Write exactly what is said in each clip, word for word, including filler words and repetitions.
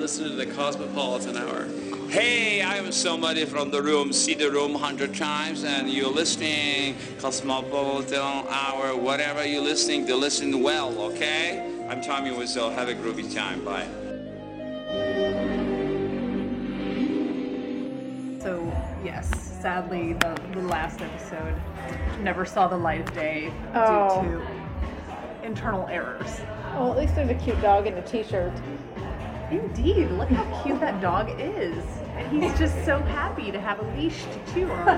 listening to the Cosmopolitan Hour. Hey, I am somebody from the room, see the room hundred times, and you're listening Cosmopolitan Hour, whatever you're listening to, listen well, okay? I'm Tommy Wiseau. Have a groovy time. Bye. So, yes, sadly, the, the last episode never saw the light of day Oh. due to internal errors. Well, at least there's a cute dog in a t-shirt. Indeed, look how cute that dog is. And he's just so happy to have a leash to chew on.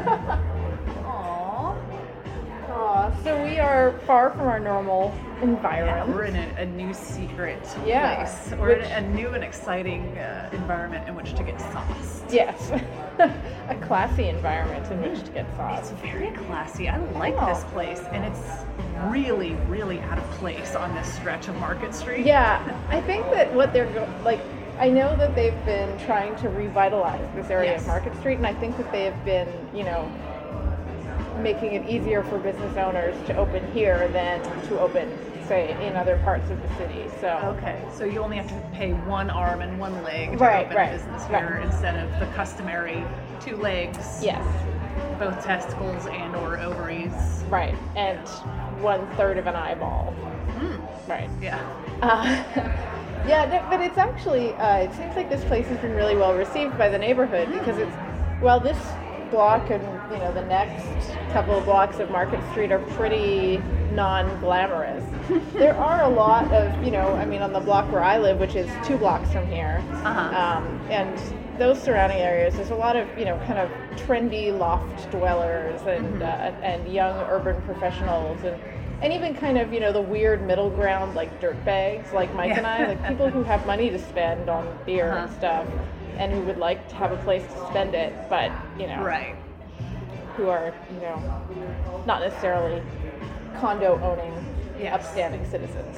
Aww. Aw, so we are far from our normal Yeah, environment. we're in a, a new secret Yeah, place. We're which- in a new and exciting uh, environment in which to get sauced. Yes. A classy environment in which to get It's sauce. very classy. I like Oh. this place, and it's really, really out of place on this stretch of Market Street. Yeah, I think that what they're go- like, I know that they've been trying to revitalize this area Yes. of Market Street, and I think that they have been, you know, making it easier for business owners to open here than to open, say, in other parts of the city. So Okay, so you only have to pay one arm and one leg to Right, open right, a business here right. instead of the customary two legs, yes, both testicles and or ovaries. right, and one third of an eyeball. Right. Yeah. Uh, yeah, no, but it's actually, uh, it seems like this place has been really well received by the neighborhood because it's, well, this block and, you know, the next couple of blocks of Market Street are pretty non-glamorous. There are a lot of, you know, I mean, on the block where I live, which is two blocks from here, Uh-huh. um, and those surrounding areas, there's a lot of, you know, kind of trendy loft dwellers and, uh, and young urban professionals and And even kind of, you know, the weird middle ground, like dirtbags, like Mike and I, like people who have money to spend on beer and Uh-huh. stuff, and who would like to have a place to spend it, but, you know, Right. who are, you know, not necessarily condo-owning, Yes. upstanding citizens.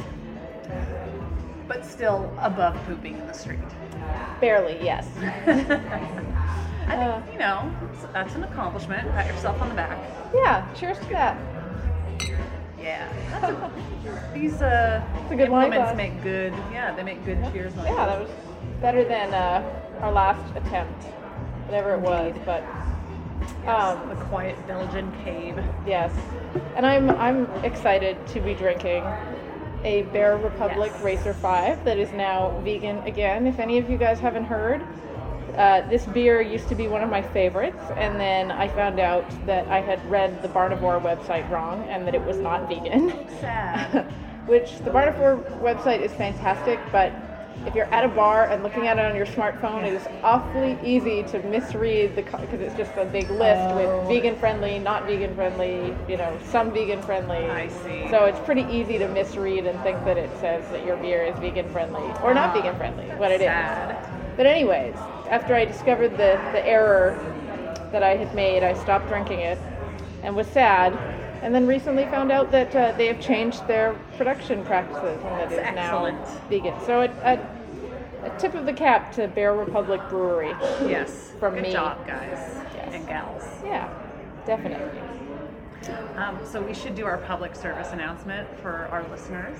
But still above pooping in the street. Barely, yes. I Uh, think, you know, that's, that's an accomplishment. Pat yourself on the back. Yeah, cheers to that. Yeah. That's a, these uh, a good wine implements glass. make good, yeah, they make good cheers. Yeah, that was better than uh, our last attempt, whatever it was, but um, The quiet Belgian cave. yes. And I'm I'm excited to be drinking a Bear Republic Yes. Racer five that is now vegan again. If any of you guys haven't heard, uh, this beer used to be one of my favorites, and then I found out that I had read the Barnivore website wrong and that it was not vegan. Sad. Which the Barnivore website is fantastic, but if you're at a bar and looking at it on your smartphone, it is awfully easy to misread the because it's just a big list Oh. with vegan friendly, not vegan friendly, you know, some vegan friendly. I see. So it's pretty easy to misread and think that it says that your beer is vegan friendly or not Ah, vegan friendly, what it is. sad. But anyways, after I discovered the, the error that I had made, I stopped drinking it and was sad. And then recently found out that uh, they have changed their production practices and that it is Excellent. now vegan. So a, a, a tip of the cap to Bear Republic Brewery. Yes. From good me. job, guys Yes. and gals. Yeah, definitely. Um, so we should do our public service announcement for our listeners.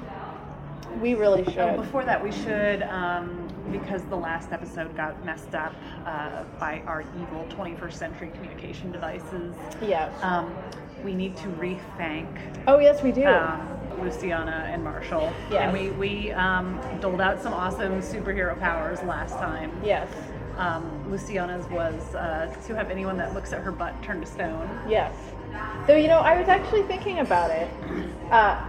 We really Oh, should. before that, we should, um, because the last episode got messed up uh, by our evil twenty-first century communication devices. Yes. Um, we need to re-thank Oh, yes, we do. um, Luciana and Marshall. Yes. And we, we um, doled out some awesome superhero powers last time. yes. Um, Luciana's was uh, to have anyone that looks at her butt turn to stone. Yes. Though, you know, I was actually thinking about it. Uh,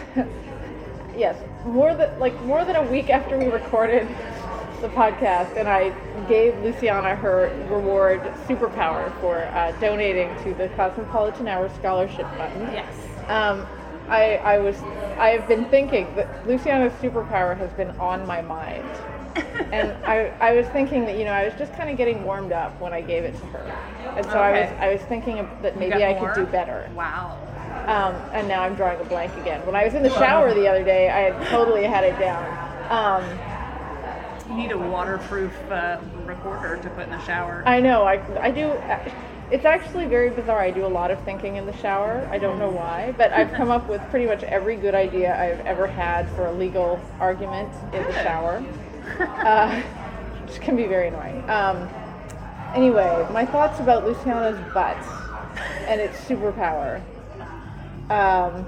yes, more than like more than a week after we recorded the podcast, and I gave Luciana her reward superpower for uh, donating to the Cosmopolitan Hour Scholarship Fund. Yes. Um, I, I was, I have been thinking that Luciana's superpower has been on my mind. And I, I was thinking that, you know, I was just kind of getting warmed up when I gave it to her. And so I was, Okay. I was thinking of, that You maybe got I more? could do better. Wow. Um, and now I'm drawing a blank again. When I was in the shower the other day, I had totally had it down. Um, You need a waterproof uh, recorder to put in the shower. I know, I, I do, it's actually very bizarre. I do a lot of thinking in the shower. I don't know why, but I've come up with pretty much every good idea I've ever had for a legal argument in the Good. shower. uh, which can be very annoying. Um, anyway, my thoughts about Luciana's butt and its superpower. Um,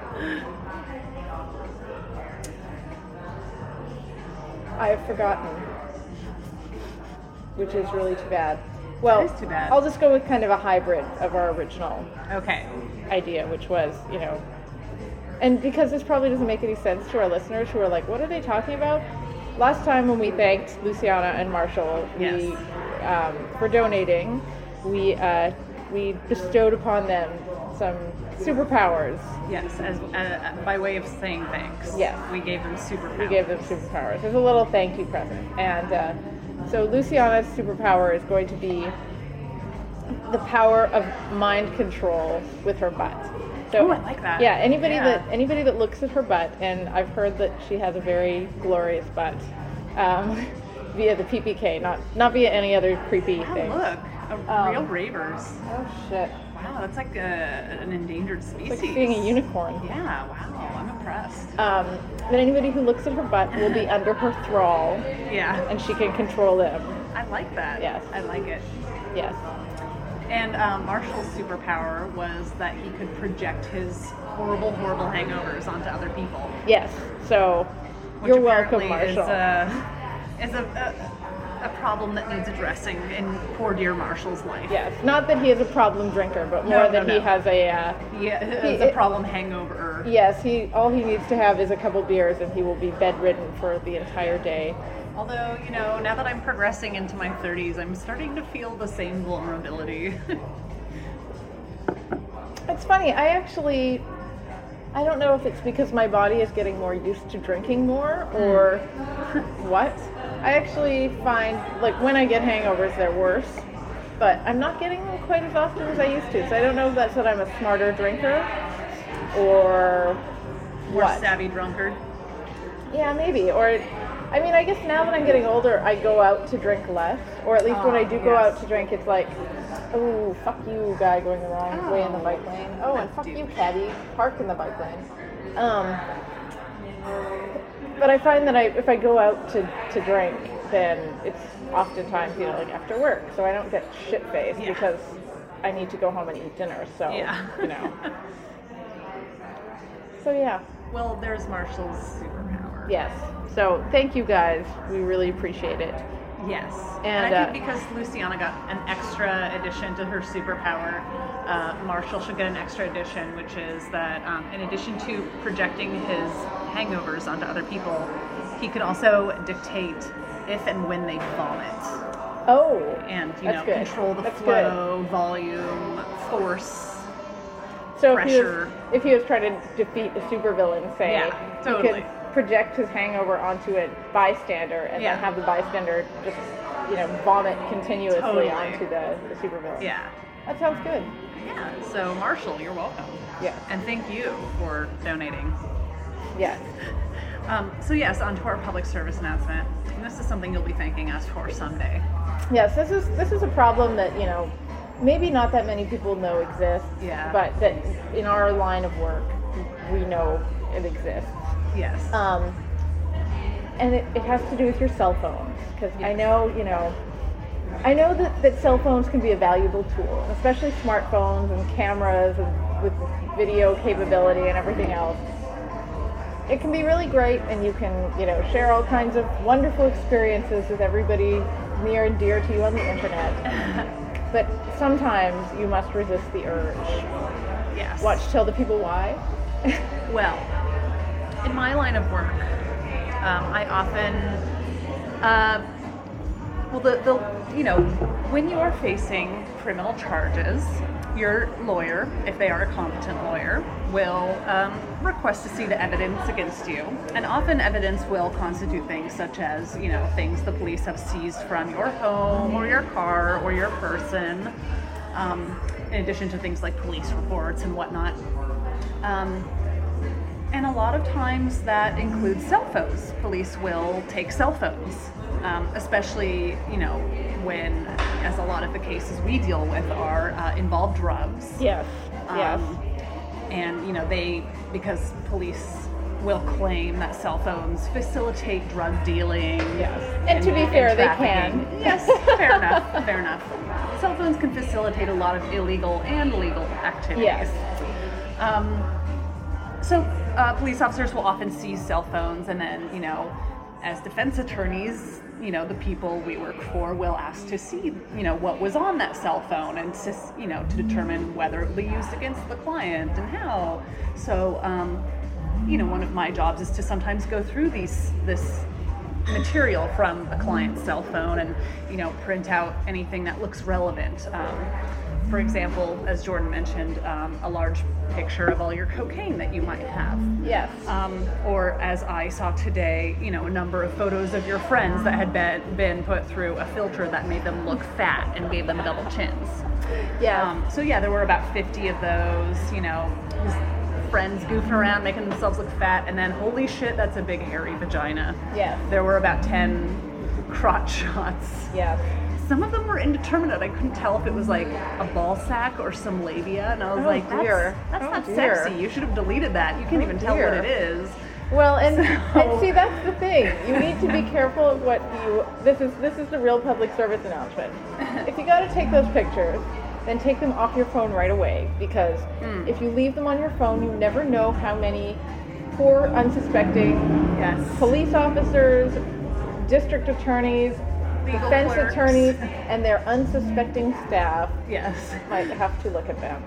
I have forgotten, which is really too bad. Well, That is too bad. I'll just go with kind of a hybrid of our original Okay. idea, which was, you know, and because this probably doesn't make any sense to our listeners who are like, what are they talking about? Last time when we thanked Luciana and Marshall we, Yes. um, for donating, we uh, we bestowed upon them some superpowers. Yes, as uh, by way of saying thanks. Yes. We gave them superpowers. We gave them superpowers. There's a little thank you present. And uh, so Luciana's superpower is going to be the power of mind control with her butt. So, Ooh, I like that. Yeah, anybody Yeah. that anybody that looks at her butt, and I've heard that she has a very glorious butt, um, via the P P K, not not via any other creepy Oh, thing. look, a Um, real ravers. Oh shit! Wow, that's like a, an endangered species. It's like seeing a unicorn. Yeah, wow, I'm impressed. Um, but anybody who looks at her butt will be under her thrall, Yeah, and she can control them. I like that. Yes. I like it. Yes. And um, Marshall's superpower was that he could project his horrible, horrible hangovers onto other people. Yes. So Which you're welcome, apparently Marshall. Is, a, is a, a, a problem that needs addressing in poor dear Marshall's life. Yes. Not that he is a problem drinker, but more No, no, that he no. has a. Uh, Yeah, He- it's a problem hangover. yes. He all he needs to have is a couple beers, and he will be bedridden for the entire day. Although, you know, now that I'm progressing into my thirties, I'm starting to feel the same vulnerability. It's funny. I actually. I don't know if it's because my body is getting more used to drinking more or what. I actually find, like, when I get hangovers, they're worse. But I'm not getting them quite as often as I used to. So I don't know if that's that I'm a smarter drinker or More what. savvy drunkard. Yeah, maybe. Or, I mean, I guess now that I'm getting older, I go out to drink less. Or at least when I do go yes. out to drink, it's like, oh, fuck you, guy going the wrong way in the Oh, bike lane. Oh, and that fuck you, douche. caddy, park in the bike lane. Um, but I find that I, if I go out to, to drink, then it's oftentimes, you know, like after work. So I don't get shit-faced Yeah. because I need to go home and eat dinner. So, Yeah. you know. So, yeah. Well, there's Marshall's superpower. Yes. So thank you guys. We really appreciate it. Yes. And, And, I uh, think because Luciana got an extra addition to her superpower, uh, Marshall should get an extra addition, which is that um, in addition to projecting his hangovers onto other people, he could also dictate if and when they vomit. Oh. And, you That's know, good. control the That's flow, volume, force. So if he, was, pressure. if he was trying to defeat a supervillain, say, Yeah, he totally. could project his hangover onto a bystander and Yeah. then have the bystander just, you know, vomit continuously Totally. onto the, the supervillain. Yeah. That sounds good. Yeah. So, Marshall, you're welcome. Yeah. And thank you for donating. Yes. Um, so yes, on to our public service announcement. And this is something you'll be thanking us for someday. Yes, this is this is a problem that, you know, maybe not that many people know exists, Yeah. but that in our line of work, we know it exists. Yes. Um, and it, it has to do with your cell phones, because I Yes. know, you know, I know that, that cell phones can be a valuable tool, especially smartphones and cameras and with video capability and everything else. It can be really great, and you can, you know, share all kinds of wonderful experiences with everybody near and dear to you on the internet. But sometimes you must resist the urge. yes. Watch Tell the People Why. Well, in my line of work, um, I often, uh, well, the, the, you know, when you are facing criminal charges, your lawyer, if they are a competent lawyer, will um, request to see the evidence against you. And often evidence will constitute things such as, you know, things the police have seized from your home or your car or your person, um, in addition to things like police reports and whatnot. Um, and a lot of times that includes cell phones. Police will take cell phones, um, especially, you know, when, as a lot of the cases we deal with are uh, involve drugs. Yes. Yes. Um, and, you know, they, because police will claim that cell phones facilitate drug dealing. Yes. And to be fair, they trafficking. can. Yes, fair enough, fair enough. Cell phones can facilitate a lot of illegal and legal activities. Yes. Um, so uh, police officers will often seize cell phones, and then, you know, as defense attorneys, you know, the people we work for will ask to see, you know, what was on that cell phone, and to, you know, to determine whether it will be used against the client and how. So, um, you know, one of my jobs is to sometimes go through these this material from a client's cell phone and, you know, print out anything that looks relevant. Um, for example, as Jordan mentioned, um, a large picture of all your cocaine that you might have. Yes. Um, or as I saw today, you know, a number of photos of your friends that had been, been put through a filter that made them look fat and gave them double chins. Yeah. Um, so yeah, there were about fifty of those, you know, friends goofing around, making themselves look fat, and then holy shit, that's a big hairy vagina. Yes. There were about ten crotch shots. Yes. Some of them were indeterminate. I couldn't tell if it was like a ball sack or some labia, and I was Oh, like, that's, dear. that's Oh, not dear. sexy. You should have deleted that. You can't Oh, even tell what dear. it is. Well, and, So- and see, that's the thing. You need to be careful of what you. This is this is the real public service announcement. If you got to take those pictures, then take them off your phone right away, because Hmm. if you leave them on your phone, you never know how many poor, unsuspecting Yes. police officers, district attorneys, Legal defense clerks. attorneys, and their unsuspecting staff Yes. might have to look at them.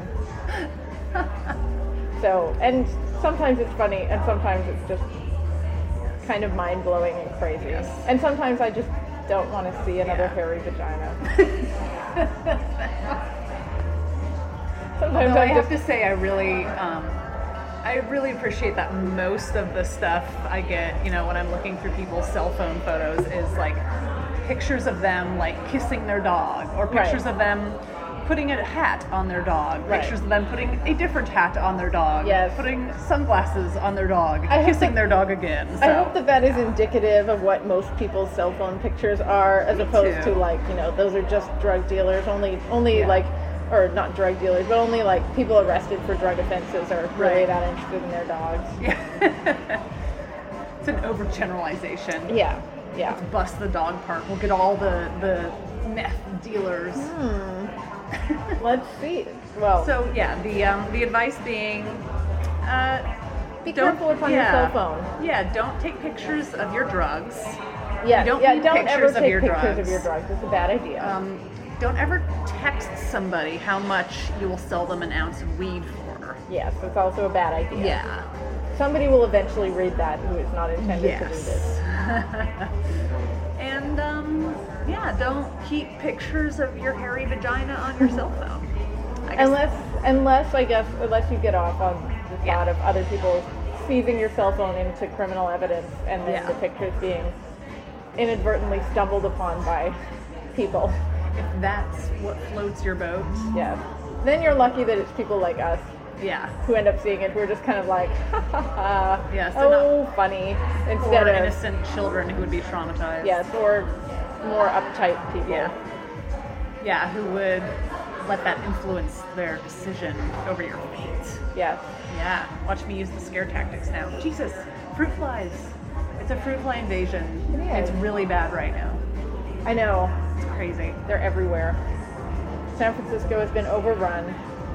So, and sometimes it's funny, and sometimes it's just kind of mind-blowing and crazy. Yes. And sometimes I just don't want to see another Yeah. hairy vagina. Sometimes Although I I'm have just, to say, I really, um, I really appreciate that most of the stuff I get, you know, when I'm looking through people's cell phone photos is like pictures of them like kissing their dog, or pictures Right. of them putting a hat on their dog, Right. pictures of them putting a different hat on their dog, Yes. putting sunglasses on their dog, I hope kissing that- their dog again. So. I hope that that is indicative of what most people's cell phone pictures are, as Me opposed too. to like, you know, those are just drug dealers, only, only Yeah. like, or not drug dealers, but only like people arrested for drug offenses are really Right. that interested in their dogs. It's an overgeneralization. Yeah, yeah. Bust the dog park. We'll get all the the meth dealers. Let's see. Well, So yeah, the um, the advice being, uh, be don't- careful what's on yeah. your cell phone. Yeah, don't take pictures of your drugs. Yeah, You don't yeah. need Don't ever pictures of take your pictures drugs. of your drugs. It's a bad idea. Um, don't ever text somebody how much you will sell them an ounce of weed for. yes, it's also a bad idea. Yeah. Somebody will eventually read that who is not intended to read it. Yes. And um, yeah, don't keep pictures of your hairy vagina on your cell phone. I guess- Unless, unless I guess, unless you get off on the Yeah. thought of other people seizing your cell phone into criminal evidence, and then Yeah. the pictures being inadvertently stumbled upon by people. if that's what floats your boat. Yes. Then you're lucky that it's people like us Yeah. who end up seeing it, who are just kind of like, ha ha ha, Yes, they're oh, funny, instead Or of, innocent children who would be traumatized. yes, or more uptight people. Yeah. Yeah, who would let that influence their decision over your fate. Yes. Yeah. Watch me use the scare tactics now. Jesus, fruit flies. It's a fruit fly invasion. It is. It's really bad right now. I know. It's crazy. They're everywhere. San Francisco has been overrun.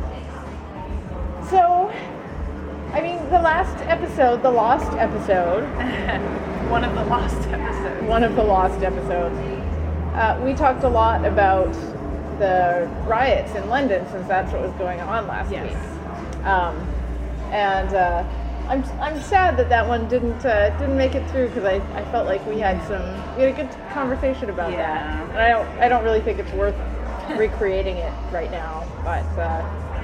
So, I mean, the last episode, the lost episode, One of the lost episodes. one of the lost episodes, uh, we talked a lot about the riots in London, since that's what was going on last Yes. week. Um, and uh, I'm I'm sad that that one didn't uh, didn't make it through, because I, I felt like we had some we had a good conversation about Yeah. that. And I don't I don't really think it's worth recreating it right now, but uh,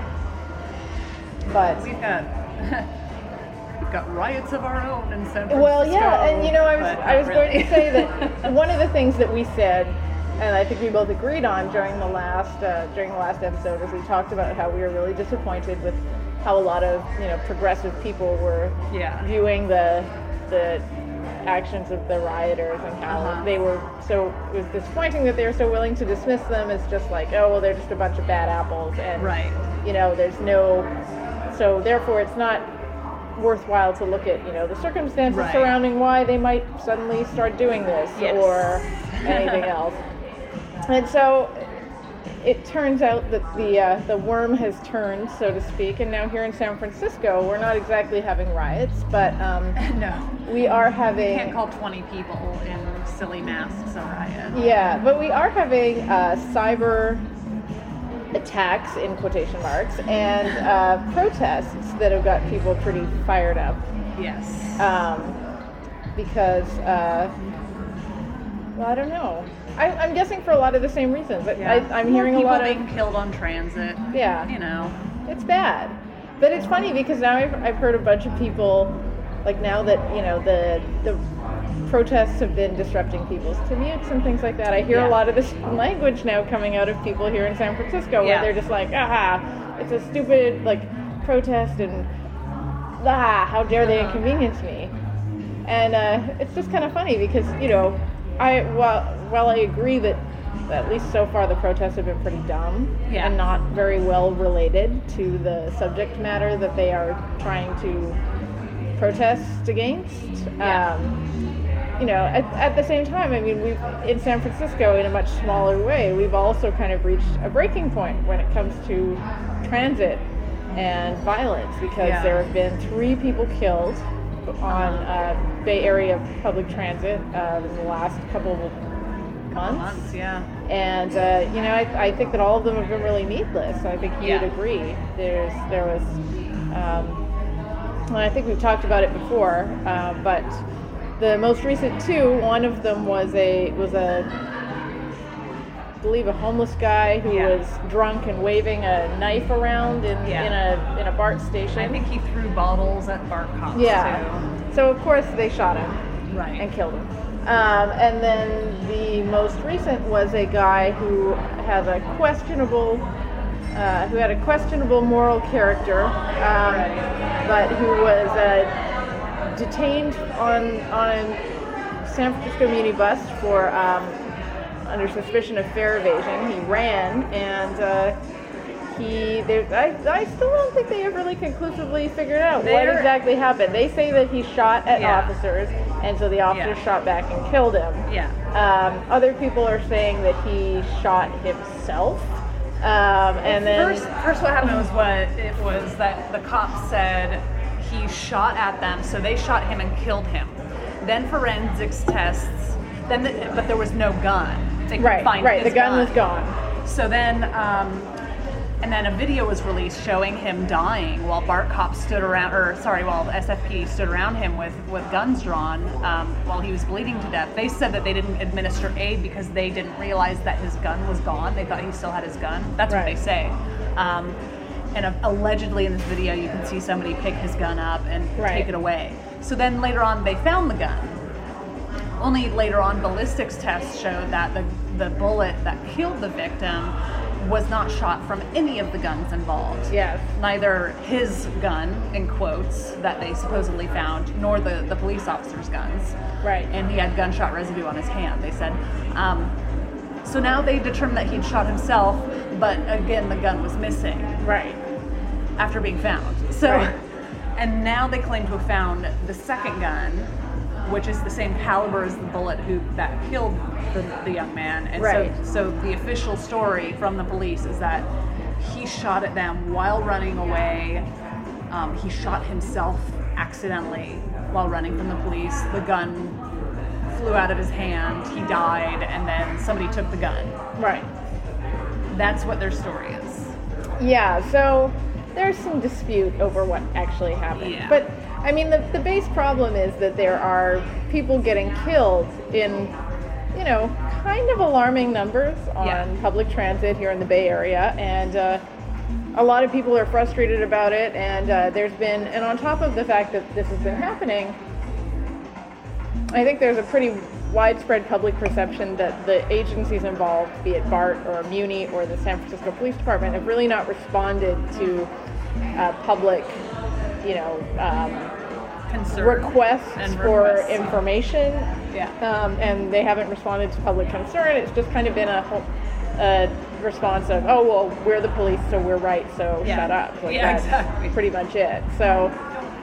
but We've got we've got riots of our own in San Francisco. well, yeah, and you know, I was but I was not going really. to say that one of the things that we said, and I think we both agreed on during the last uh, during the last episode, was we talked about how we were really disappointed with how a lot of, you know, progressive people were Yeah. viewing the the actions of the rioters, and how Uh-huh. they were so it was disappointing that they were so willing to dismiss them as just like, oh well, they're just a bunch of bad apples, and Right. you know, there's no, so therefore it's not worthwhile to look at, you know, the circumstances Right. surrounding why they might suddenly start doing this Yes. or anything else. And so it turns out that the uh, the worm has turned, so to speak, and now here in San Francisco, we're not exactly having riots, but um, No. we are You having... can't call twenty people in silly masks a riot. Yeah, but we are having uh, cyber attacks, in quotation marks, and uh, protests that have got people pretty fired up. Yes. Um, because, uh, well, I don't know. I, I'm guessing for a lot of the same reasons. Yeah. I, I'm More hearing a people lot of... being killed on transit. Yeah. You know. It's bad. But it's funny because now I've, I've heard a bunch of people, like now that, you know, the the protests have been disrupting people's commutes and things like that, I hear Yeah. a lot of this language now coming out of people here in San Francisco where Yeah. they're just like, aha, it's a stupid, like, protest and, ah, how dare they Uh-huh. inconvenience me. And uh, it's just kind of funny because, you know, I while, while I agree that at least so far the protests have been pretty dumb Yeah. and not very well related to the subject matter that they are trying to protest against. Yeah. Um, you know, at, at the same time, I mean, we've in San Francisco in a much smaller way, we've also kind of reached a breaking point when it comes to transit and violence because Yeah. there have been three people killed on uh, Bay Area public transit uh, in the last couple of months. Months, yeah. And uh, you know, I, I think that all of them have been really needless. I think you'd Yeah. agree. There's there was, um, and I think we've talked about it before, uh, but the most recent two, one of them was a was a, I believe a homeless guy who Yeah. was drunk and waving a knife around in Yeah. in a in a BART station. I think he threw bottles at BART cops Yeah. too. So of course they shot him Right. and killed him. Um, and then the most recent was a guy who has a questionable, uh, who had a questionable moral character, um, but who was uh, detained on on a San Francisco Muni bus for um, under suspicion of fare evasion. He ran and. Uh, He, there- I, I still don't think they have really conclusively figured out what They're- exactly happened. They say that he shot at Yeah. officers, and so the officers Yeah. shot back and killed him. Yeah. Um, other people are saying that he shot himself, um, and then First, first, what happened was what it was that the cops said he shot at them, so they shot him and killed him. Then forensics tests. Then, the, but there was no gun. They couldn't right, find right, his the gun, was gone. So then, um, and then a video was released showing him dying while BART cops stood around, or sorry, while S F P stood around him with, with guns drawn um, while he was bleeding to death. They said that they didn't administer aid because they didn't realize that his gun was gone. They thought he still had his gun. That's what Right. they say. Um, and uh, allegedly in this video, you can see somebody pick his gun up and Right. take it away. So then later on, they found the gun. Only later on, ballistics tests showed that the, the bullet that killed the victim was not shot from any of the guns involved. Yes. Neither his gun, in quotes, that they supposedly found, nor the, the police officer's guns. Right. And he had gunshot residue on his hand, they said. Um, so now they determined that he'd shot himself, but again, the gun was missing Right. after being found. So, Right. and now they claim to have found the second gun, which is the same caliber as the bullet who that killed the, the young man. And Right. so, so the official story from the police is that he shot at them while running away. Um, he shot himself accidentally while running from the police. The gun flew out of his hand. He died, and then somebody took the gun. Right. That's what their story is. Yeah, so there's some dispute over what actually happened. Yeah. But, I mean, the, the base problem is that there are people getting killed in, you know, kind of alarming numbers on Yeah. public transit here in the Bay Area. And uh, a lot of people are frustrated about it. And uh, there's been, and on top of the fact that this has been happening, I think there's a pretty widespread public perception that the agencies involved, be it BART or Muni or the San Francisco Police Department, have really not responded to uh, public, you know, um, Concern requests and for requests. information. Yeah. Um, and they haven't responded to public concern. It's just kind of been a, whole, a response of, oh, well, we're the police, so we're right, so Yeah. shut up. Like, Yeah, that's exactly. pretty much it. So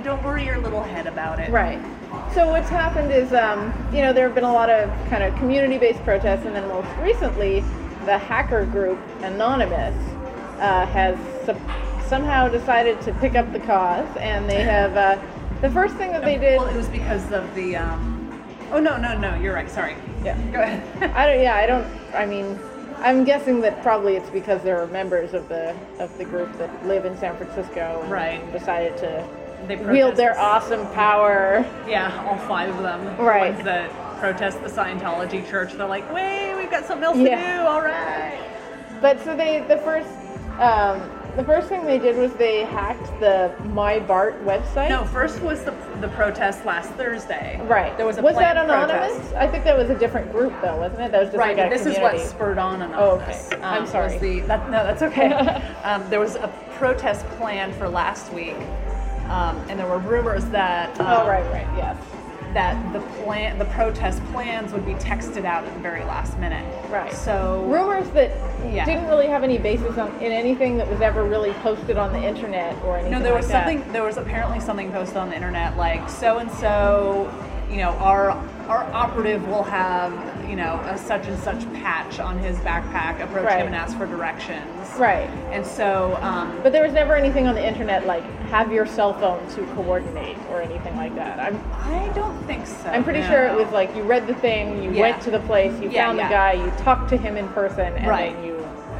don't worry your little head about it. Right. So what's happened is, um, you know, there have been a lot of kind of community-based protests, and then most recently, the hacker group Anonymous uh, has sub- somehow decided to pick up the cause, and they have, uh, the first thing that they did... Well, it was because of the, um, oh, no, no, no, you're right, sorry. Yeah. Go ahead. I don't, yeah, I don't, I mean, I'm guessing that probably it's because there are members of the of the group that live in San Francisco and Right. decided to They wield their protest- awesome power. Yeah, all five of them. The Right. ones that protest the Scientology church. They're like, wait, we've got something else Yeah. to do, all right. But so they, the first, um, the first thing they did was they hacked the MyBart website. No, first was the the protest last Thursday. Right. There was a was that planned anonymous? protest. I think that was a different group though, wasn't it? That was just Right, like a but this community. is what spurred on Oh, okay. Anonymous. I'm was sorry. The, that, no, that's okay. um, there was a protest planned for last week, um, and there were rumors that um, Oh, right, right, yes. that the plan, the protest plans would be texted out at the very last minute. Right. So Rumors that Yeah. didn't really have any basis on, in anything that was ever really posted on the internet or anything No, there was like that. something. There was apparently something posted on the internet like so and so. You know, our our operative will have you know a such and such patch on his backpack. Approach Right. him and ask for directions. Right. And so, um, But there was never anything on the internet like have your cell phone to coordinate or anything like that. I'm I don't think so. I'm pretty no. sure it was like you read the thing, you Yeah. went to the place, you Yeah, found yeah. the guy, you talked to him in person, and Right. then you.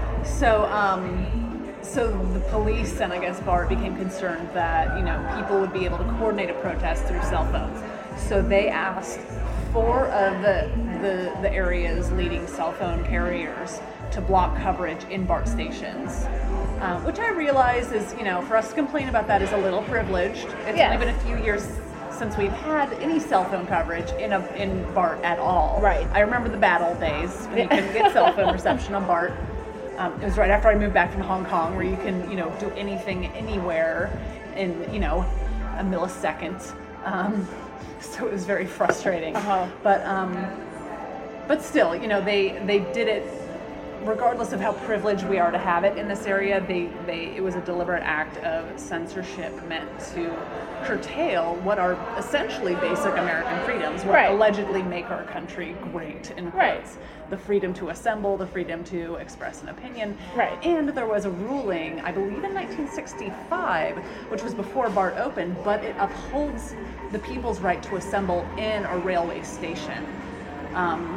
So, um, so the police and I guess BART became concerned that you know people would be able to coordinate a protest through cell phones. So they asked four of the the, the area's leading cell phone carriers to block coverage in BART stations, um, which I realize is you know for us to complain about that is a little privileged. It's Yes. only been a few years since we've had any cell phone coverage in a in BART at all. Right. I remember the bad old days when you couldn't get cell phone reception on BART. Um, it was right after I moved back from Hong Kong, where you can, you know, do anything anywhere in, you know, a millisecond. Um, so it was very frustrating. Uh-huh. But, um, but still, you know, they they did it regardless of how privileged we are to have it in this area. They they it was a deliberate act of censorship meant to curtail what are essentially basic American freedoms, what Right. allegedly make our country great in quotes. Right. The freedom to assemble, the freedom to express an opinion. Right. And there was a ruling, I believe in nineteen sixty-five, which was before BART opened, but it upholds the people's right to assemble in a railway station. Um,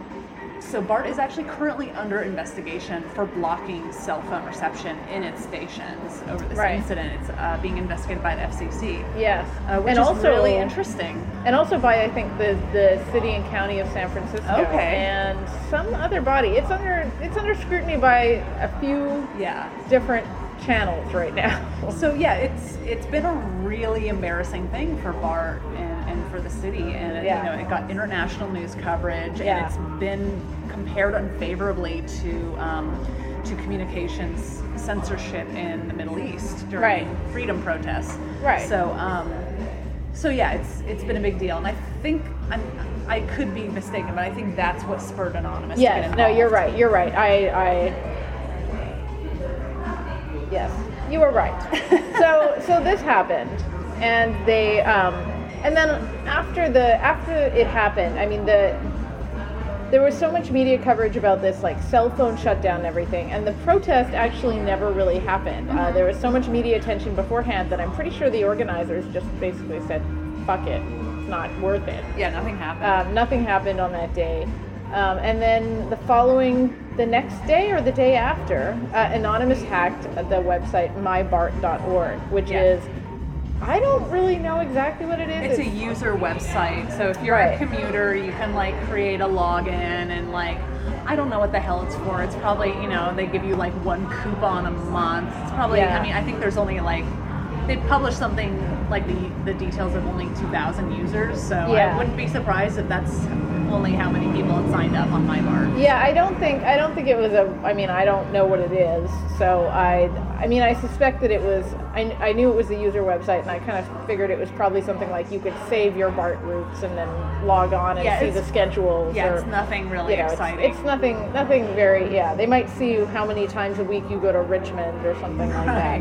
so BART is actually currently under investigation for blocking cell phone reception in its stations over this Right. incident. It's uh, being investigated by the F C C, Yes. uh, which and is also really interesting. And also by I think the the city and county of San Francisco. Okay. And some other body. It's under it's under scrutiny by a few Yeah. different channels right now. So yeah, it's it's been a really embarrassing thing for BART and, and for the city, and it, Yeah. you know it got international news coverage, Yeah. and it's been compared unfavorably to um, to communications censorship in the Middle East during Right. freedom protests. Right. So um, so yeah, it's it's been a big deal, and I think I'm, I could be mistaken, but I think that's what spurred Anonymous. to get Yes, no, you're involved. right. You're right. I, I yes, you were right. so, so this happened, and they, um, and then after the after it happened, I mean the there was so much media coverage about this, like cell phone shutdown and everything, and the protest actually never really happened. Uh, there was so much media attention beforehand that I'm pretty sure the organizers just basically said, "Fuck it, it's not worth it." Yeah, nothing happened. Um, nothing happened on that day. Um, and then the following, the next day or the day after, uh, Anonymous hacked the website my bart dot org, which Yeah. is, I don't really know exactly what it is. It's a user website, so if you're Right. a commuter, you can like create a login and like, I don't know what the hell it's for. It's probably, you know, they give you like one coupon a month. It's probably, Yeah. I mean, I think there's only like, they publish something like the the details of only two thousand users, so Yeah. I wouldn't be surprised if that's only how many people had signed up on MyBart. Yeah, I don't think I don't think it was a. I mean, I don't know what it is, so I. I mean, I suspect that it was. I, I knew it was the user website, and I kind of figured it was probably something like you could save your BART routes and then log on and Yeah, see it's- the schedules. Yeah, or, it's nothing really you know, it's- exciting. It's, nothing. Nothing very. Yeah, they might see how many times a week you go to Richmond or something like Right. that.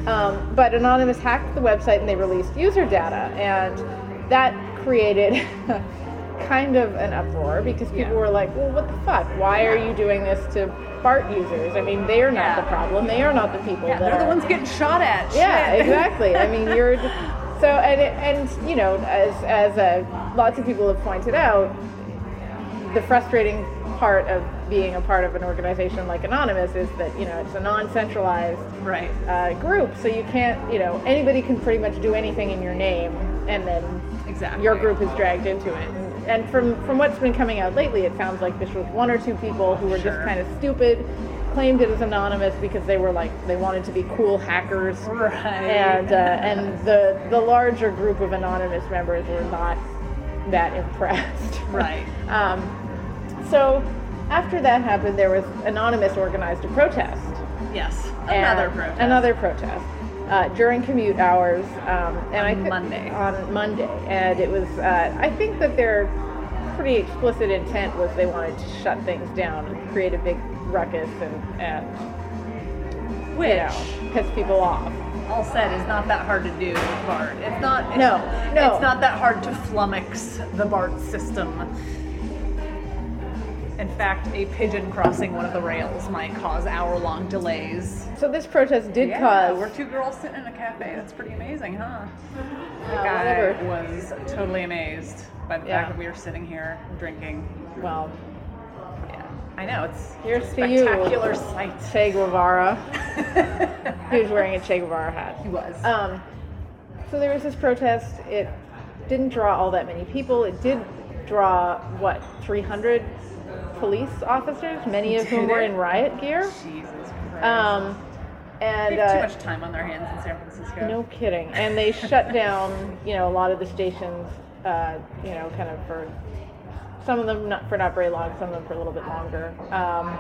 Um, but Anonymous hacked the website and they released user data, and that created kind of an uproar because people Yeah. were like, well, what the fuck? Why are you doing this to BART users? I mean, they are not Yeah. the problem. They are not the people Yeah, that they're the are... ones getting shot at. Yeah, Shit. exactly. I mean, you're... So, and, and you know, as, as uh, lots of people have pointed out, the frustrating part of being a part of an organization like Anonymous is that, you know, it's a non-centralized Right. uh, group, so you can't, you know, anybody can pretty much do anything in your name, and then Exactly. your group is dragged into it. And, and from, from what's been coming out lately, it sounds like this was one or two people who were just Sure. kind of stupid, claimed it as anonymous because they were like, they wanted to be cool hackers. Right. And, uh, and the, the larger group of Anonymous members were not that impressed. Right. Um, so after that happened, there was Anonymous organized a protest. Yes. And- Another protest. Another protest uh, during commute hours, um, and I On thi- Monday. On Monday, and it was. Uh, I think that their pretty explicit intent was they wanted to shut things down and create a big ruckus and, and Which, you know, piss people off. all said, is not that hard to do with BART. It's not. It's, No, no. It's not that hard to flummox the BART system. In fact, a pigeon crossing one of the rails might cause hour-long delays. So this protest did Yeah, cause. we're two girls sitting in a cafe. That's pretty amazing, huh? The Uh, guy whatever. was totally amazed by the Yeah. fact that we were sitting here drinking. Well, Yeah, I know, it's here's a to you, spectacular sight. Che Guevara. He was wearing a Che Guevara hat. He was. Um, so there was this protest. It didn't draw all that many people. It did draw, what, three hundred police officers, many of whom Did were it? in riot gear. Jesus Christ. Um, and they have too uh, much time on their hands in San Francisco. no kidding. And they shut down, you know, a lot of the stations, uh, you know, kind of for some of them not for not very long, some of them for a little bit longer. Um,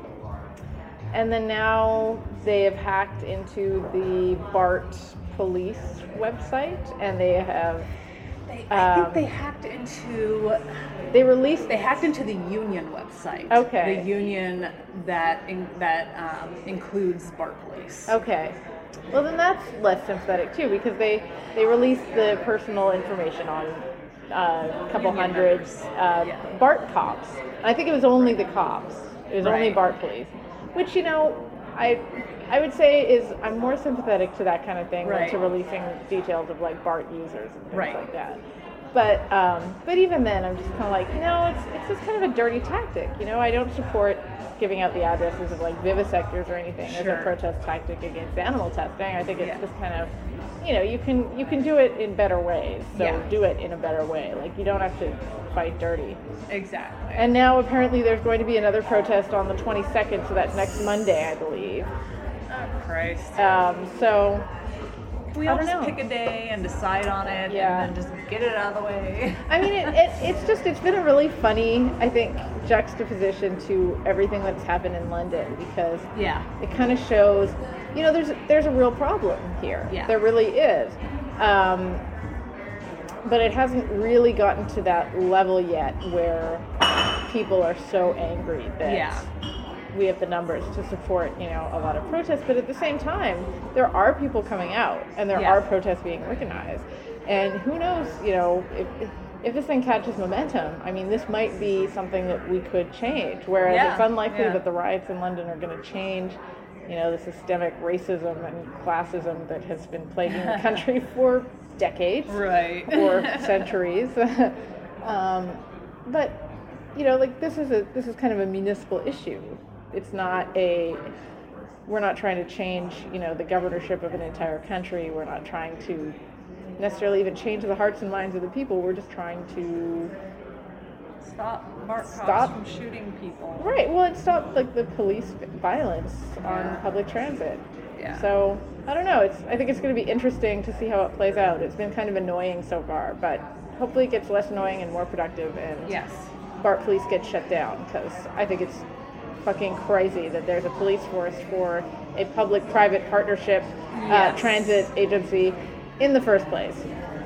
and then now they have hacked into the BART police website, and they have They, I um, think they hacked into they released they hacked into the union website. Okay. The union that in, that um, includes BART Police. Okay. Well, then that's less sympathetic too, because they they released the personal information on uh, a couple Union hundred members. uh, Yeah. BART cops. And I think it was only the cops. It was only Right. BART police, which, you know, I I would say is I'm more sympathetic to that kind of thing Right. than to releasing details of like BART users and things Right. like that. But um, but even then, I'm just kind of like, you know, it's it's just kind of a dirty tactic. You know, I don't support giving out the addresses of like vivisectors or anything as Sure. a protest tactic against animal testing. I think it's Yeah. just kind of, you know, you can you can do it in better ways. So Yeah. do it in a better way. Like you don't have to fight dirty. Exactly. And now apparently there's going to be another protest on the twenty-second, so that's next Monday, I believe. oh Christ. Um, so Can we I all don't just know. pick a day and decide on it, Yeah. and then just get it out of the way? I mean, it, it, it's just, it's been a really funny, I think, juxtaposition to everything that's happened in London, because Yeah. it kind of shows, you know, there's, there's a real problem here. Yeah. There really is. Um, but it hasn't really gotten to that level yet where people are so angry that Yeah. we have the numbers to support, you know, a lot of protests. But at the same time, there are people coming out, and there Yeah. are protests being organized. And who knows, you know, if, if if this thing catches momentum, I mean, this might be something that we could change. Whereas Yeah, it's unlikely yeah. that the riots in London are going to change, you know, the systemic racism and classism that has been plaguing the country for decades Right. or centuries. um, but you know, like this is a this is kind of a municipal issue. It's not a we're not trying to change, you know, the governorship of an entire country. We're not trying to necessarily even change the hearts and minds of the people. We're just trying to Stop BART cops Stop. from shooting people. right. Well, it stopped like the police violence Yeah. on public transit. Yeah. So I don't know. It's I think it's going to be interesting to see how it plays out. It's been kind of annoying so far, but hopefully it gets less annoying and more productive. And Yes. BART police get shut down, because I think it's fucking crazy that there's a police force for a public-private partnership uh, Yes. transit agency in the first place.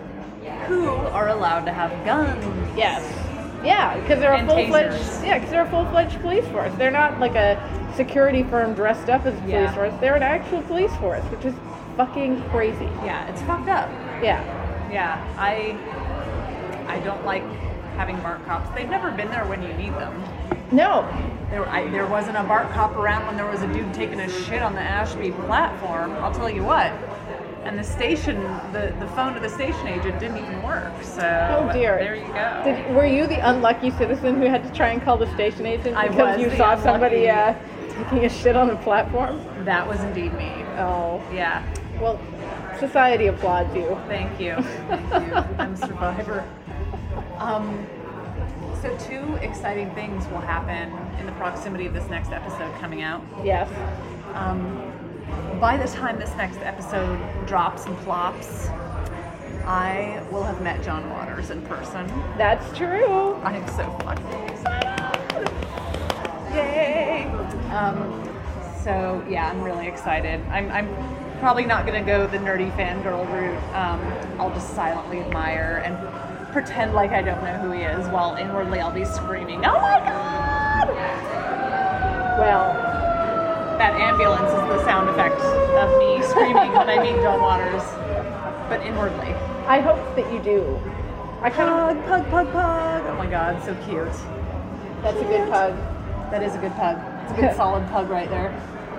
Who are allowed to have guns? Yes. Yeah, because they're a And full-fledged. tasers. Yeah, because they're a full-fledged police force. They're not like a security firm dressed up as a police Yeah. force. They're an actual police force, which is fucking crazy. Yeah, it's fucked up. Yeah. Yeah, I I don't like having BART cops. They've never been there when you need them. No. There, I, there wasn't a BART cop around when there was a dude taking a shit on the Ashby platform. I'll tell you what. And the station, the, the phone to the station agent didn't even work. So Oh dear. there you go. Did, were you the unlucky citizen who had to try and call the station agent I because was you the saw somebody uh, unlucky- taking a shit on the platform? That was indeed me. Oh. Yeah. Well, society applauds you. Thank you. Thank you. I'm a survivor. Um, so two exciting things will happen in the proximity of this next episode coming out. Yes. Um, by the time this next episode drops and flops, I will have met John Waters in person. That's true. I'm so fucking excited. Yay! Um, so yeah, I'm really excited. I'm, I'm probably not gonna go the nerdy fangirl route. Um, I'll just silently admire and pretend like I don't know who he is, while inwardly I'll be screaming, "Oh my god!" Well, That ambulance is the sound effect of me screaming when I meet John Waters, but inwardly. I hope that you do. I kind of. Pug, pug, pug, pug. Oh my god, so cute. That's a good pug. That is a good pug. It's a good solid pug right there.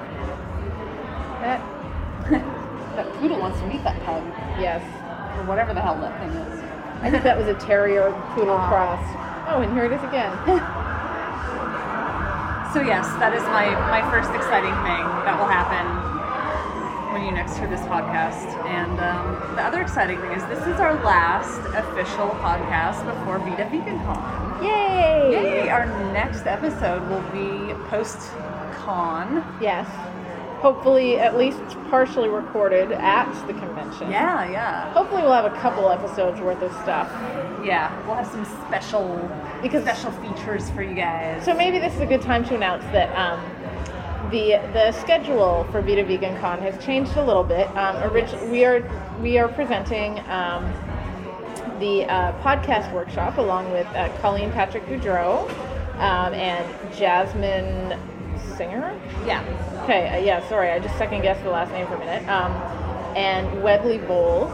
That, That poodle wants to meet that pug, yes. or whatever the hell that thing is. I think that was a terrier poodle cross. Oh, and here it is again. So yes, that is my, my first exciting thing that will happen when you next hear this podcast. And um, the other exciting thing is this is our last official podcast before Vita VeganCon. Yay! Yay! Our next episode will be post-con. Yes. Hopefully, at least partially recorded at the convention. Yeah, yeah. Hopefully, we'll have a couple episodes worth of stuff. Yeah, we'll have some special Because- special features for you guys. So maybe this is a good time to announce that um, the the schedule for Vita Vegan Con has changed a little bit. Um, orig- we are we are presenting um, the uh, podcast workshop along with uh, Colleen Patrick Boudreau um, and Jasmine Singer. Yeah. Okay, uh, yeah, sorry, I just second guessed the last name for a minute. Um, and Webley Bowles.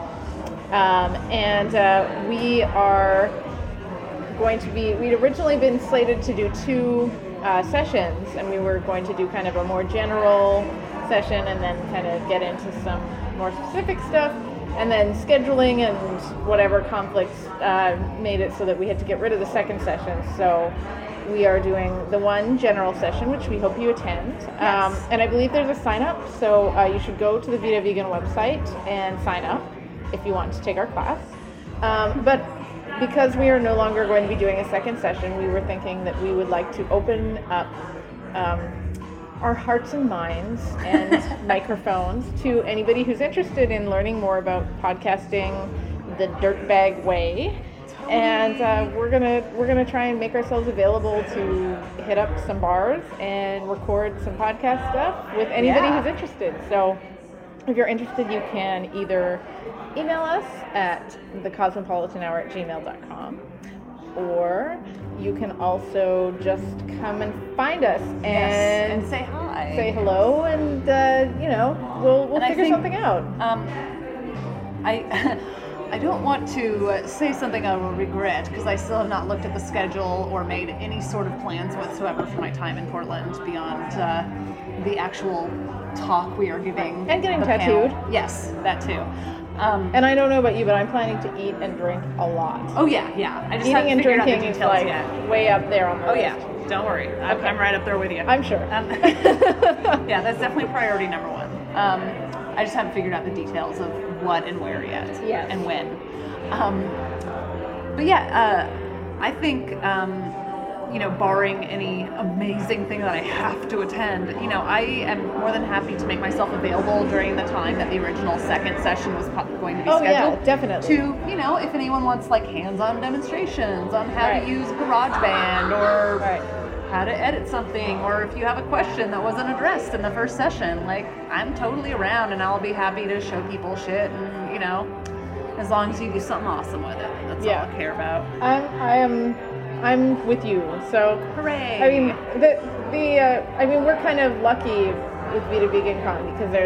Um, and uh, we are going to be, we'd originally been slated to do two uh, sessions, and we were going to do kind of a more general session and then kind of get into some more specific stuff. And then scheduling and whatever conflicts uh, made it so that we had to get rid of the second session. So we are doing the one general session, which we hope you attend. Yes. Um, and I believe there's a sign up, so uh, you should go to the Vita Vegan website and sign up if you want to take our class. Um, but because we are no longer going to be doing a second session, we were thinking that we would like to open up um, our hearts and minds and microphones to anybody who's interested in learning more about podcasting the dirtbag way. And uh, we're gonna we're gonna try and make ourselves available to hit up some bars and record some podcast stuff with anybody Yeah. who's interested. So if you're interested, you can either email us at the cosmopolitan hour at gmail dot com, or you can also just come and find us and, Yes, and say hi. say hello, and uh, you know we'll we'll And I figure think- something out. Um, I I don't want to uh, say something I will regret, because I still have not looked at the schedule or made any sort of plans whatsoever for my time in Portland beyond uh, the actual talk we are giving. And getting the tattooed. panel. Yes, that too. Um, And I don't know about you, but I'm planning to eat and drink a lot. oh yeah, yeah. I just Eating haven't and figured out the drinking is details like yet. way up there on the Oh list. yeah, don't worry. I'm, Okay. I'm right up there with you. I'm sure. Um, yeah, that's definitely priority number one. Um, I just haven't figured out the details of what and where yet, Yes. and when. Um, but yeah, uh, I think um, you know, barring any amazing thing that I have to attend, you know, I am more than happy to make myself available during the time that the original second session was po- going to be Oh, scheduled. yeah, definitely. To, you know, if anyone wants like hands-on demonstrations on how Right. to use GarageBand or Right. how to edit something, or if you have a question that wasn't addressed in the first session, like, I'm totally around and I'll be happy to show people shit, and, you know, as long as you do something awesome with it. That's Yeah. all I care about. I'm I am I'm with you. So Hooray! I mean the the uh, I mean we're kind of lucky with Vita Vegan Con because there's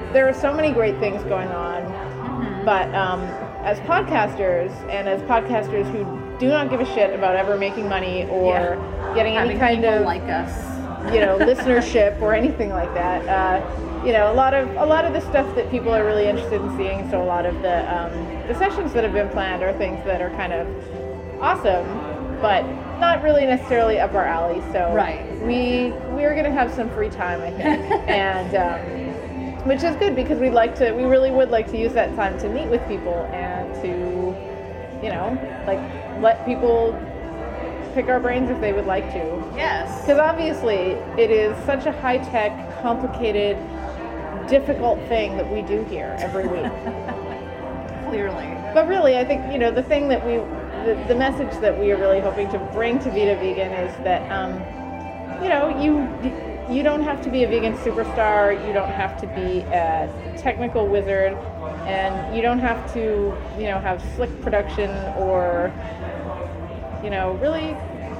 there are so many great things going on, mm-hmm. but um, as podcasters and as podcasters who do not give a shit about ever making money or yeah. getting Having any kind of like us, you know, listenership or anything like that. Uh, you know, a lot of a lot of the stuff that people are really interested in seeing. So a lot of the um, the sessions that have been planned are things that are kind of awesome, but not really necessarily up our alley. So right. we we are going to have some free time, I think, and um, which is good because we'd like to. We really would like to use that time to meet with people and to, you know, like let people pick our brains if they would like to. Yes. Because obviously it is such a high-tech, complicated, difficult thing that we do here every week. Clearly. But really, I think, you know, the thing that we, the, the message that we are really hoping to bring to Vita Vegan is that, um, you know, you you don't have to be a vegan superstar, you don't have to be a technical wizard, and you don't have to, you know, have slick production or, you know, really,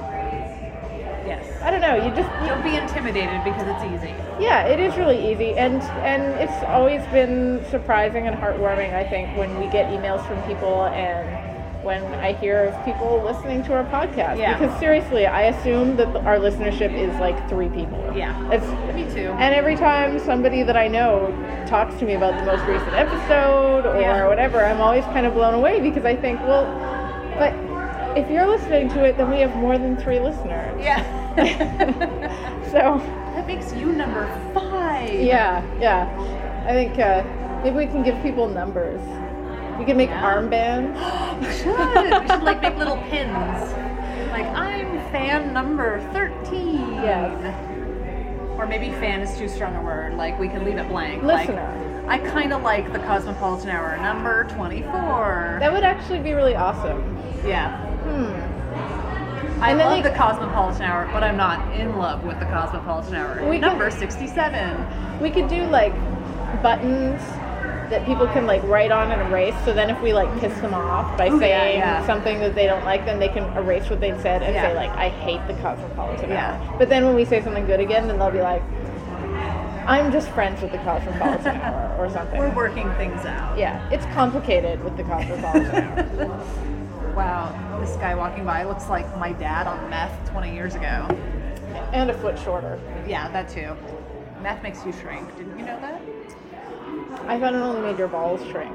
yes. I don't know, you just... You, Don't be intimidated because it's easy. yeah, it is really easy, and and it's always been surprising and heartwarming, I think, when we get emails from people and when I hear of people listening to our podcast. Yeah. Because seriously, I assume that our listenership is like three people. Yeah. It's, Me too. and every time somebody that I know talks to me about the most recent episode or Yeah. whatever, I'm always kind of blown away because I think, well, but if you're listening to it, then we have more than three listeners. Yeah. So, That makes you number five. yeah, yeah. I think uh, maybe we can give people numbers. We can make Yeah. armbands. We should. We should like make little pins. Like, I'm fan number thirteen. Yes. Or maybe fan is too strong a word. Like, we could leave it blank. Listener. Like, I kind of like the Cosmopolitan Hour number twenty-four. That would actually be really awesome. Yeah. Hmm. I And then love they- the Cosmopolitan Hour, but I'm not in love with the Cosmopolitan Hour. We number could- sixty-seven. We could do like buttons that people can like write on and erase. So then if we like piss them off by Ooh, yeah, saying yeah. something that they don't like, then they can erase what they said and Yeah. say like, I hate the Cosmopolitan Yeah. Hour. But then when we say something good again, then they'll be like, I'm just friends with the Cosmopolitan Hour or something. We're working things out. Yeah, it's complicated with the Cosmopolitan Hour. Wow, this guy walking by looks like my dad on meth twenty years ago. And a foot shorter. Yeah, that too. Meth makes you shrink. Didn't you know that? I thought it only made your balls shrink.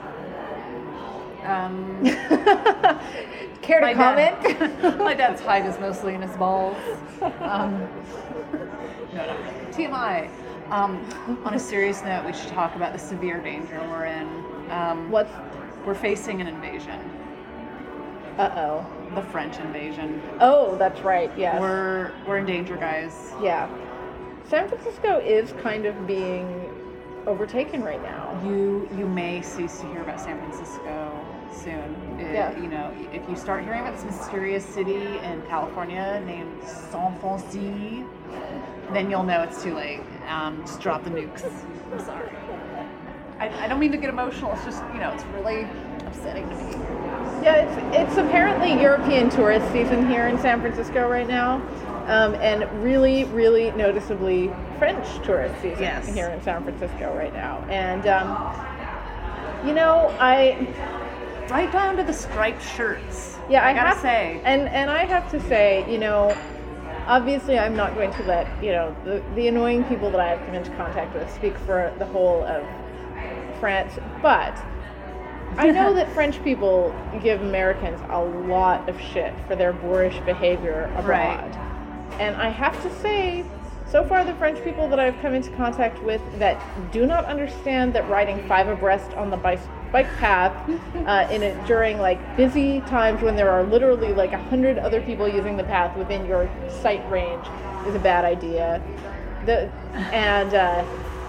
Um, Care to my comment? Dad, my dad's height is mostly in his balls. Um, no, no. T M I. Um, on a serious note, we should talk about the severe danger we're in. Um, What's... We're facing an invasion. Uh-oh. The French invasion. Oh, that's right, yes. We're we're in danger, guys. Yeah. San Francisco is kind of being overtaken right now. You you may cease to hear about San Francisco soon. It- Yeah. You know, if you start hearing about this mysterious city in California named San Francisco, then you'll know it's too late. Um, just drop the nukes. I'm sorry. I, I don't mean to get emotional. It's just, you know, it's really upsetting to me. Yeah, it's it's apparently European tourist season here in San Francisco right now. Um, and really, really noticeably French tourist season Yes. here in San Francisco right now. And, um, you know, I... Right down to the striped shirts. Yeah, I, I gotta have say. and and I have to say, you know, obviously I'm not going to let, you know, the, the annoying people that I have come into contact with speak for the whole of France, but I know that French people give Americans a lot of shit for their boorish behavior abroad. Right. And I have to say, so far the French people that I've come into contact with that do not understand that riding five abreast on the bike bike path uh, in it during like busy times when there are literally like a hundred other people using the path within your sight range is a bad idea. The and uh,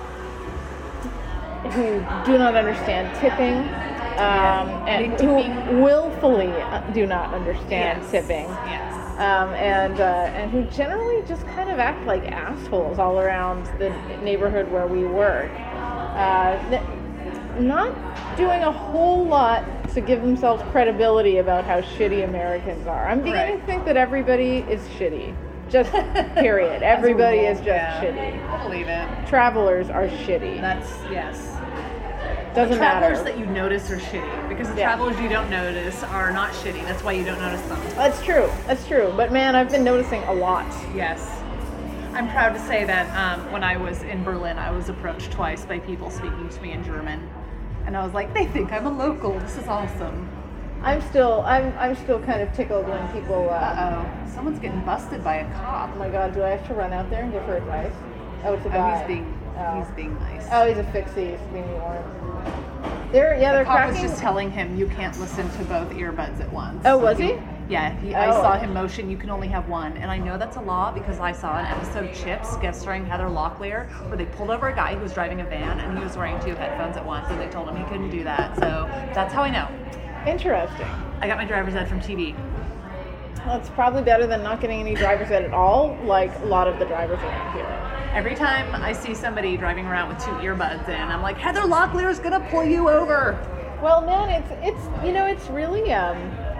who do not understand tipping. Um, and Big who tipping. willfully uh, do not understand Yes. tipping. Yes. Um, and uh, and who generally just kind of act like assholes all around the neighborhood where we work. Uh, n- not doing a whole lot to give themselves credibility about how shitty Americans are. I'm beginning Right. to think that everybody is shitty. Just period. Everybody is just Yeah. shitty. I believe it. Travelers are shitty. That's, yes. Doesn't the travelers matter. that you notice are shitty because the Yeah. travelers you don't notice are not shitty. That's why you don't notice them. That's true. That's true. But man, I've been noticing a lot. Yes. I'm proud to say that um, when I was in Berlin, I was approached twice by people speaking to me in German. And I was like, they think I'm a local. This is awesome. I'm still, I'm, I'm still kind of tickled when people. Uh, Uh-oh. Someone's getting busted by a cop. oh my God, do I have to run out there and give her advice? Oh, it's a Oh, guy. he's being, Oh. he's being nice. Oh, he's a fixie. He's being warned. They're, yeah, they're the cop was cracking. just telling him you can't listen to both earbuds at once. Oh, was he? Yeah, he, I Oh. saw him motion. You can only have one, and I know that's a law because I saw an episode of Chips, guest starring Heather Locklear, where they pulled over a guy who was driving a van and he was wearing two headphones at once, and they told him he couldn't do that. So that's how I know. Interesting. I got my driver's ed from T V. Well, it's probably better than not getting any driver's ed at all, like a lot of the drivers around here. Every time I see somebody driving around with two earbuds in, I'm like, Heather Locklear's gonna pull you over. Well, man, it's it's you know it's really um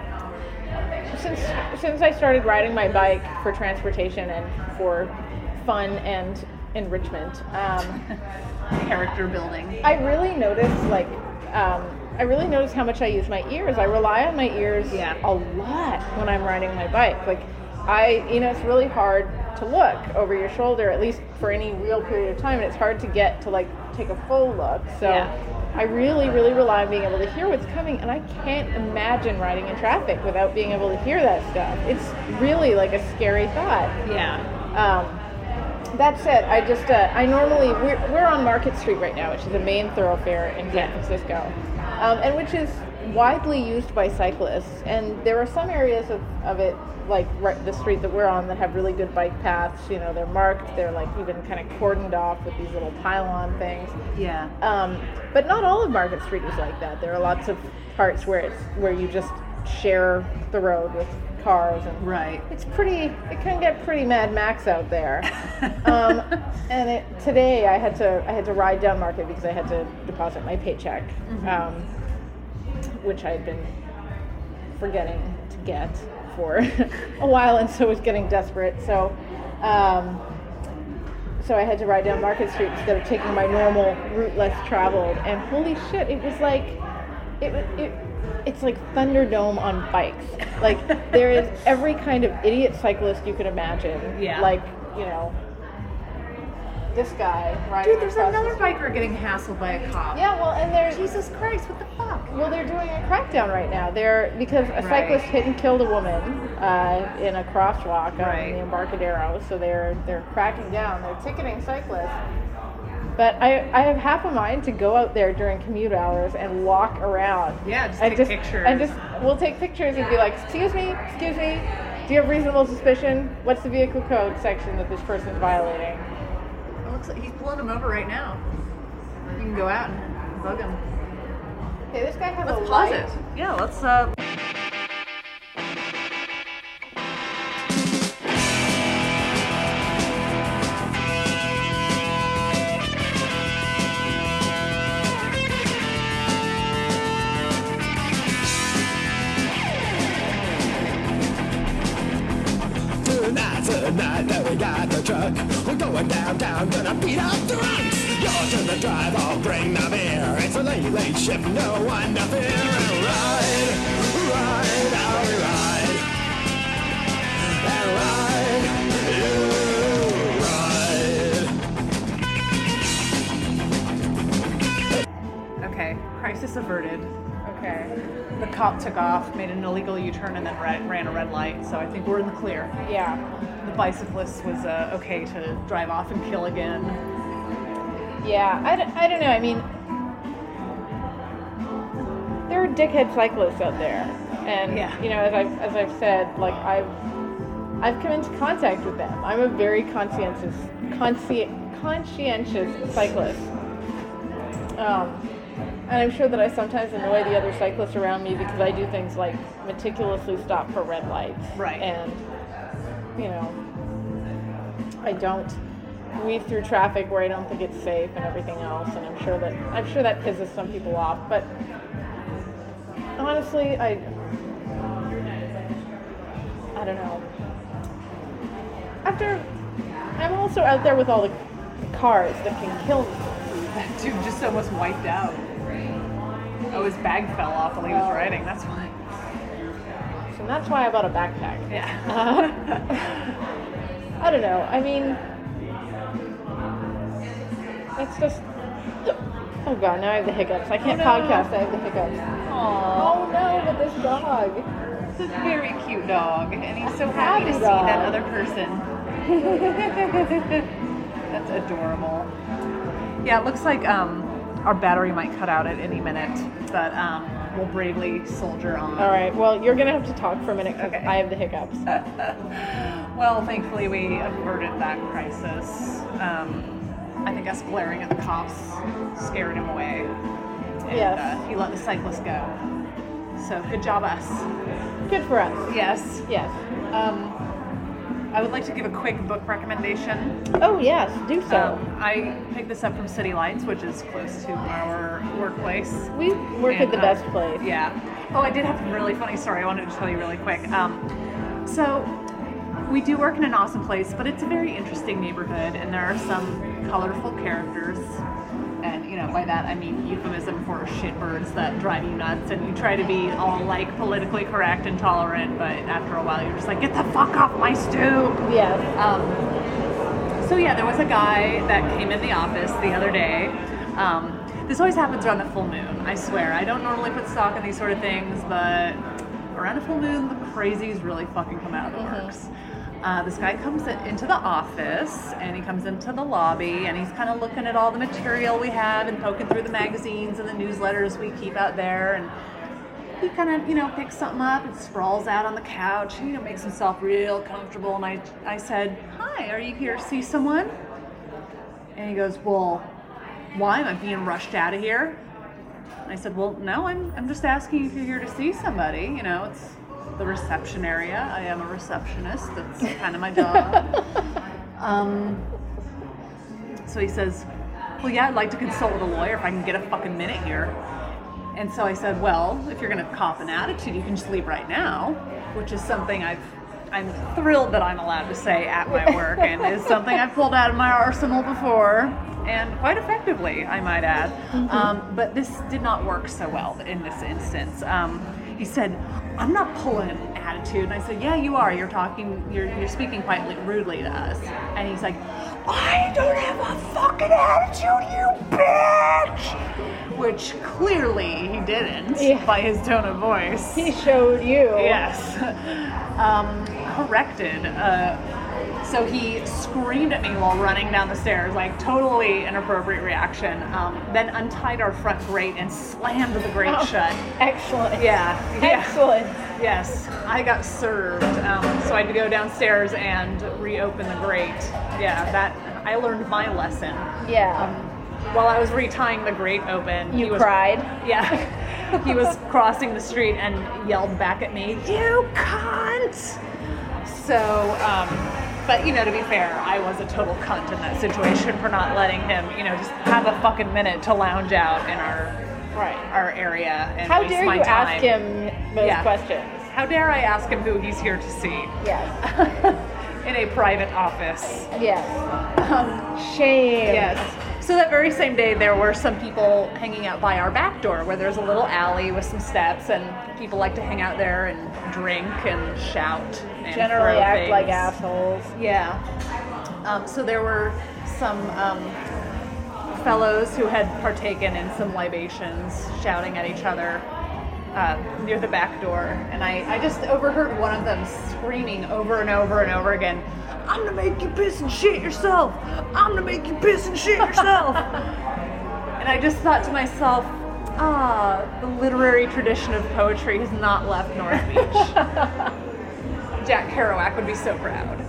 since since I started riding my bike for transportation and for fun and enrichment, um, Character building. I really noticed like um, I really noticed how much I use my ears. I rely on my ears Yeah. a lot when I'm riding my bike. Like I, you know, it's really hard to look over your shoulder, at least for any real period of time, and it's hard to get to like take a full look. So Yeah. I really, really rely on being able to hear what's coming, and I can't imagine riding in traffic without being able to hear that stuff. It's really like a scary thought. Yeah. Um, that said, I just, uh, I normally, we're, we're on Market Street right now, which is a main thoroughfare in San Yeah. Francisco, um, and which is widely used by cyclists. And there are some areas of, of it, like right, the street that we're on, that have really good bike paths. You know, they're marked, they're like even kind of cordoned off with these little pylon things. Yeah. Um, but not all of Market Street is like that. There are lots of parts where it's where you just share the road with cars, and Right. it's pretty. It can get pretty Mad Max out there. um, and it, today I had to I had to ride down Market because I had to deposit my paycheck, um, which I had been forgetting to get for a while, and so was getting desperate. So. Um, So I had to ride down Market Street instead of taking my normal route less traveled. And holy shit, it was like, it was it, it's like Thunderdome on bikes. Like there is every kind of idiot cyclist you could imagine. Yeah. Like, you know, this guy riding Dude, there's across the another street. biker getting hassled by a cop. Yeah, well, and there's Jesus Christ, what the fuck? well, they're doing a crackdown right now. They're because a Right. cyclist hit and killed a woman uh, in a crosswalk Right. on the Embarcadero. So they're they're cracking down. They're ticketing cyclists. But I I have half a mind to go out there during commute hours and walk around. Yeah, just and take pictures. And just we'll take pictures and be like, excuse me, excuse me. Do you have reasonable suspicion? What's the vehicle code section that this person's violating? It looks like he's pulling him over right now. You can go out and bug him. Okay, this guy has Let's a pause light. it. Yeah, let's uh Tonight, tonight, that we got the truck. We're going downtown, gonna beat up the drunks. You're to the drive, I'll bring the beer. It's a late, late shift, no one to fear. And ride, ride, I'll ride. And ride, you ride. okay, crisis averted. Okay. The cop took off, made an illegal U-turn, and then ra- ran a red light. So I think we're in the clear. Yeah. The bicyclist was uh, okay to drive off and kill again. Yeah, I, d- I don't know. I mean, there are dickhead cyclists out there, and Yeah. you know, as I've as I've said, like I've I've come into contact with them. I'm a very conscientious consci- conscientious cyclist, um, and I'm sure that I sometimes annoy the other cyclists around me because I do things like meticulously stop for red lights, Right. And you know, I don't weave through traffic where I don't think it's safe and everything else, and I'm sure that I'm sure that pisses some people off. But honestly, I I don't know. after, I'm also out there with all the cars that can kill me. That dude just almost wiped out. Oh, his bag fell off while he was Oh. riding. That's why. So that's why I bought a backpack. Yeah. I don't know. I mean, it's just. Oh god, now I have the hiccups. I can't Oh, no. podcast. I have the hiccups. Aww. Oh no, but this dog. It's a very cute dog, and he's so happy to see dog. that other person. That's adorable. Yeah, it looks like um, our battery might cut out at any minute, but um, we'll bravely soldier on. All right. Well, you're gonna have to talk for a minute because Okay. I have the hiccups. Well, thankfully we averted that crisis. Um, I think us glaring at the cops scared him away. And Yes. uh, he let the cyclist go. So good job us. Good for us. Yes. Yes. Um, I would like to give a quick book recommendation. Oh yes, do so. Um, I picked this up from City Lights, which is close to our workplace. we work at And, the um, best place. Yeah. Oh, I did have a really funny story I wanted to tell you really quick. Um, so, we do work in an awesome place, but it's a very interesting neighborhood, and there are some colorful characters. And, you know, by that I mean euphemism for shitbirds that drive you nuts, and you try to be all, like, politically correct and tolerant, but after a while you're just like, get the fuck off my stoop! Yes. Um, so yeah, there was a guy that came in the office the other day. Um, this always happens around the full moon, I swear. I don't normally put stock in these sort of things, but around a full moon, the crazies really fucking come out of the works. Uh, this guy comes in, into the office, and he comes into the lobby, and he's kind of looking at all the material we have and poking through the magazines and the newsletters we keep out there, and he kind of, you know, picks something up and sprawls out on the couch, and, you know, makes himself real comfortable. And I, I said, "Hi, are you here to see someone?" And he goes, "Well, why am I being rushed out of here?" And I said, "Well, no, I'm, I'm just asking if you're here to see somebody. You know, it's the reception area. I am a receptionist. That's kind of my job." um, so he says, "Well, yeah, I'd like to consult with a lawyer if I can get a fucking minute here." And so I said, "Well, if you're going to cop an attitude, you can just leave right now," which is something I've, I'm thrilled that I'm allowed to say at my work, and is something I've pulled out of my arsenal before, and quite effectively, I might add. Mm-hmm. Um, but this did not work so well in this instance. Um, he said, "I'm not pulling an attitude." And I said, "Yeah, you are. You're talking, you're, you're speaking quite li- rudely to us." And he's like, "I don't have a fucking attitude, you bitch!" Which clearly he didn't, Yeah. by his tone of voice. He showed you. Yes. um, corrected. Uh, so he screamed at me while running down the stairs, like totally inappropriate reaction. Um, then untied our front grate and slammed the grate Oh, shut. Excellent. Yeah. yeah. Excellent. Yes, I got served. Um, so I had to go downstairs and reopen the grate. Yeah, that I learned my lesson. Yeah. Um, while I was retying the grate open, you he was, cried. Yeah, he was crossing the street and yelled back at me, "You cunt!" So, um, but you know, to be fair, I was a total cunt in that situation for not letting him, you know, just have a fucking minute to lounge out in our Right. our area and How waste dare my you time. ask him those Yeah. questions? How dare I ask him who he's here to see Yes. in a private office? Yes. Um, Shame. Yes. So that very same day, there were some people hanging out by our back door, where there's a little alley with some steps, and people like to hang out there and drink and shout and Generally throw act things. like assholes. Yeah. Um, so there were some um, fellows who had partaken in some libations, shouting at each other uh, near the back door, and I, I just overheard one of them screaming over and over and over again, "I'm gonna make you piss and shit yourself! I'm gonna make you piss and shit yourself!" And I just thought to myself, ah, the literary tradition of poetry has not left North Beach. Jack Kerouac would be so proud.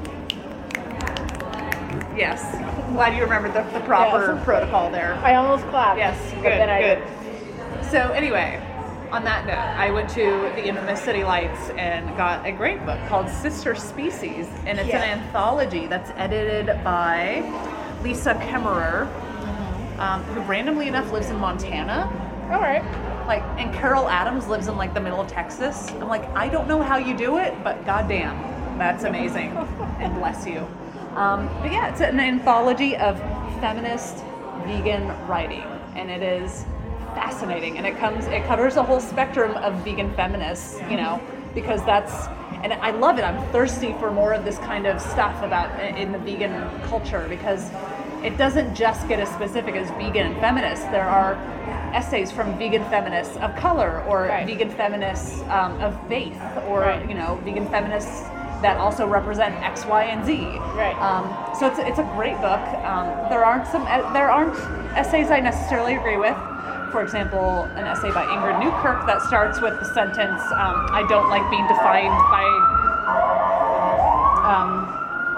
Yes. Glad you remembered the, the proper Yes. protocol there. I almost clapped. Yes, but good, then I good. didn't. So anyway, on that note, I went to the infamous City Lights and got a great book called Sister Species, and it's Yeah. an anthology that's edited by Lisa Kemmerer, um, who randomly enough lives in Montana. All right. Like, and Carol Adams lives in like the middle of Texas. I'm like, I don't know how you do it, but goddamn, That's amazing. And bless you. Um, but yeah, it's an anthology of feminist vegan writing, and it is fascinating. And it comes, it covers a whole spectrum of vegan feminists, you know, because that's, and I love it. I'm thirsty for more of this kind of stuff about in the vegan culture, because it doesn't just get as specific as vegan and feminists. There are essays from vegan feminists of color, or Right. vegan feminists um, of faith, or Right. you know, vegan feminists that also represent X, Y, and Z. Right. Um, so it's it's a great book. Um, there aren't some there aren't essays I necessarily agree with. For example, an essay by Ingrid Newkirk that starts with the sentence, um, "I don't like being defined by." Um,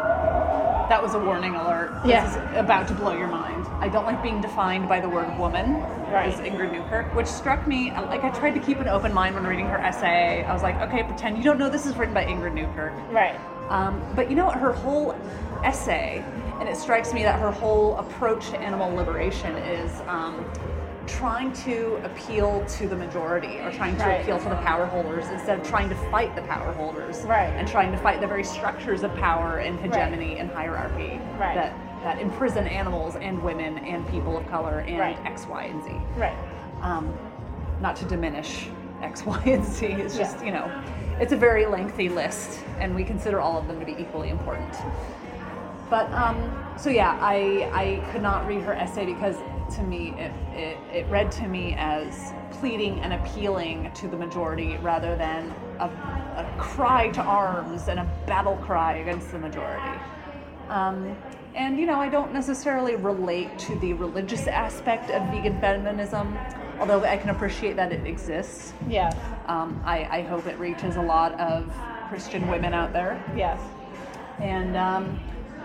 that was a warning alert. Yeah. This is about to blow your mind. I don't like being defined by the word woman. Right. Is Ingrid Newkirk, which struck me, like I tried to keep an open mind when reading her essay. I was like, okay, pretend you don't know this is written by Ingrid Newkirk. Right. Um, but you know what, her whole essay, and it strikes me that her whole approach to animal liberation is um, trying to appeal to the majority, or trying to Right. appeal to the power holders instead of trying to fight the power holders. Right. And trying to fight the very structures of power and hegemony and hierarchy Right. that, that imprison animals and women and people of color and Right. X, Y, and Z. Right. Um, not to diminish X, Y, and Z. It's just, Yeah. you know, it's a very lengthy list, and we consider all of them to be equally important. But, um, so yeah, I, I could not read her essay because to me, it, it, it read to me as pleading and appealing to the majority rather than a, a cry to arms and a battle cry against the majority. Um, and, you know, I don't necessarily relate to the religious aspect of vegan feminism, although I can appreciate that it exists. Yes. Um, I, I hope it reaches a lot of Christian women out there. Yes. And, um,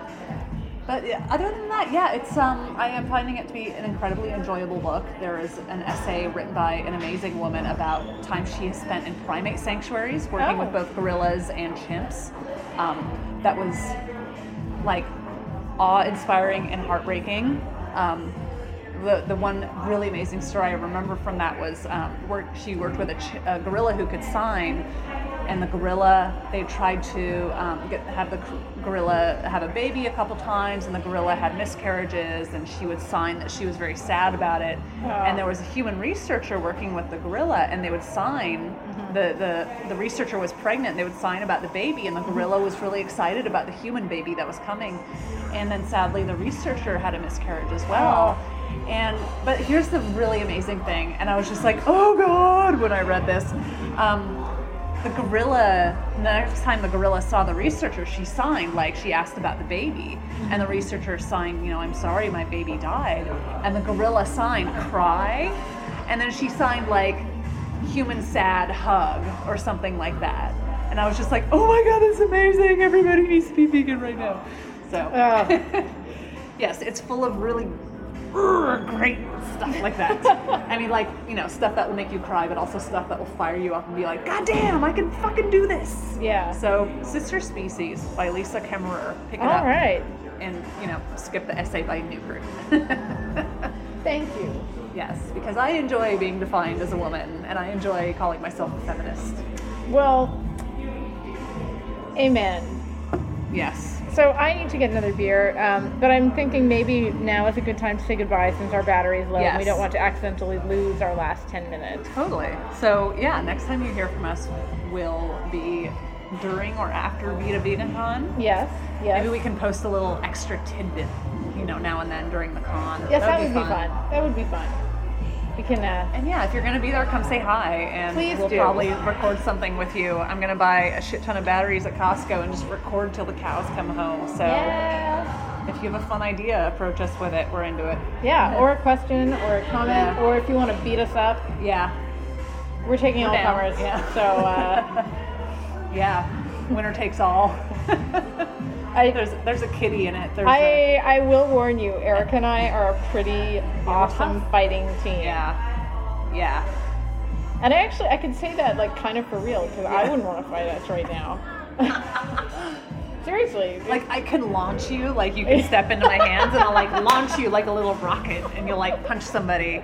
but yeah, other than that, yeah, it's, um, I am finding it to be an incredibly enjoyable book. There is an essay written by an amazing woman about time she has spent in primate sanctuaries, working Oh. with both gorillas and chimps. Um, that was, like, awe-inspiring and heartbreaking. Um, the the one really amazing story I remember from that was um, work, she worked with a, ch- a gorilla who could sign, and the gorilla, they tried to um, get, have the gorilla have a baby a couple times, and the gorilla had miscarriages, and she would sign that she was very sad about it. Oh. And there was a human researcher working with the gorilla, and they would sign, the, the, the researcher was pregnant, and they would sign about the baby, and the gorilla was really excited about the human baby that was coming. And then sadly, the researcher had a miscarriage as well. And, but here's the really amazing thing, and I was just like, oh God, when I read this. Um, the gorilla, the next time the gorilla saw the researcher, she signed, like, she asked about the baby, and the researcher signed, you know, I'm sorry, my baby died. And the gorilla signed, cry, and then she signed, like, human sad hug, or something like that. And I was just like, oh my God, that's amazing, everybody needs to be vegan right now. So, Oh. yes, it's full of really great stuff like that. I mean, like, you know, stuff that will make you cry, but also stuff that will fire you up and be like, God damn, I can fucking do this. Yeah. So, Sister Species by Lisa Kemmerer. Pick it All up. right. And, you know, skip the essay by Newkirk. Thank you. Yes, because I enjoy being defined as a woman, and I enjoy calling myself a feminist. Well, amen. Yes. So I need to get another beer, um, but I'm thinking maybe now is a good time to say goodbye since our battery is low and we Yes. don't want to accidentally lose our last ten minutes. Totally. So, yeah, next time you hear from us will be during or after Vita Vegan Con. Yes, yes. Maybe we can post a little extra tidbit, you know, now and then during the con. Yes, that would be fun. That would be fun. We can, uh, And yeah, if you're going to be there, come say hi, and Please we'll do. probably record something with you. I'm going to buy a shit ton of batteries at Costco and just record till the cows come home. So yeah. if you have a fun idea, approach us with it. We're into it. Yeah, or a question, or a comment, Yeah. or if you want to beat us up, Yeah. we're taking We're all down. comers. Yeah. So, uh, Yeah. Winner takes all. I, there's there's a kitty in it. There's a, I, I will warn you, Erica and I are a pretty awesome tough. fighting team. yeah. Yeah. And I actually, I can say that like kind of for real, because I Yeah. wouldn't want to fight us right now. Seriously. Like, I can launch you, like you can step into my hands and I'll like launch you like a little rocket and you'll like punch somebody.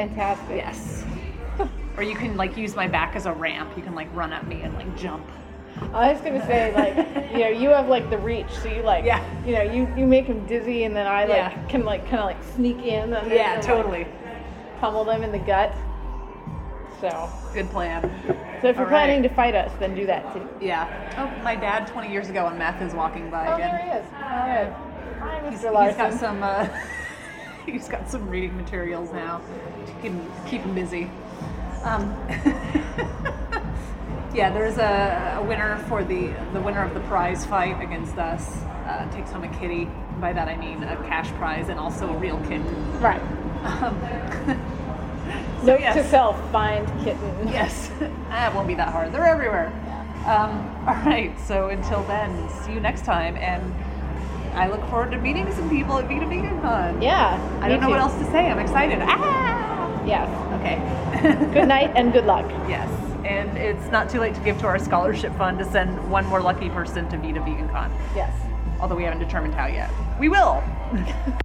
Fantastic. Yes. Or you can like use my back as a ramp. You can like run at me and like jump. I was gonna say, like, you know, you have like the reach, so you like, Yeah. you know, you, you make them dizzy, and then I like Yeah. can like kind of like sneak in. And Yeah, and, totally. Like, pummel them in the gut. So, Good plan. so if you're All planning right. to fight us, then do that too. Yeah. Oh, my dad twenty years ago on meth is walking by Oh, again. there he is. All right. Hi, He's, Mister he's Larson. got some. Uh, he's got some reading materials now to keep him, keep him busy. Um, yeah, there's a, a winner for the the winner of the prize fight against us uh, takes home a kitty. By that I mean a cash prize and also a real kitten. Right. Um, so Note yes. to self: find kitten. Yes, ah, it won't be that hard. They're everywhere. Um, all right. So until then, see you next time, and I look forward to meeting some people at Vita Vegan Con. Yeah. I me don't know what too. else to say. I'm excited. Ah! Yes. Okay. Good night and good luck. Yes, and it's not too late to give to our scholarship fund to send one more lucky person to Vita Vegan Con. Yes. Although we haven't determined how yet. We will.